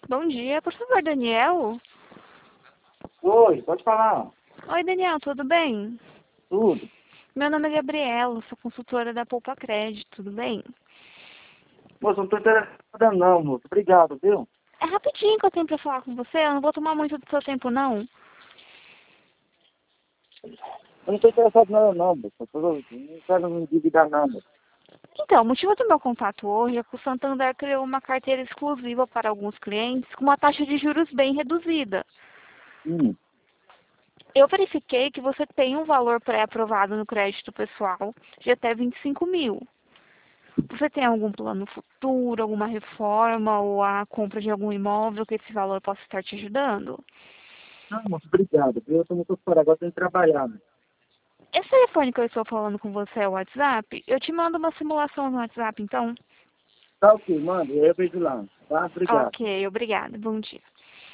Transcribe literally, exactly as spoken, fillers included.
Bom dia, por favor, Daniel. Oi, pode falar. Oi, Daniel, tudo bem? Tudo. Meu nome é Gabriela, sou consultora da Poupa Crédito, tudo bem? Moço, não tô interessada não, moço. Obrigado, viu? É rapidinho que eu tenho pra falar com você, eu não vou tomar muito do seu tempo, não. Eu não tô interessado em nada não, moço. Eu tô- não quero me endividar nada. Então, o motivo do meu contato hoje é que o Santander criou uma carteira exclusiva para alguns clientes com uma taxa de juros bem reduzida. Hum. Eu verifiquei que você tem um valor pré-aprovado no crédito pessoal de até vinte e cinco mil. Você tem algum plano futuro, alguma reforma ou a compra de algum imóvel que esse valor possa estar te ajudando? Não, moço, obrigado, viu? Eu tô muito fora agora, tenho que trabalhar, né? Esse telefone que eu estou falando com você é o WhatsApp? Eu te mando uma simulação no WhatsApp, então? Tá ok, manda. E aí eu vejo lá. Tá? Obrigado. Ok, obrigada. Bom dia.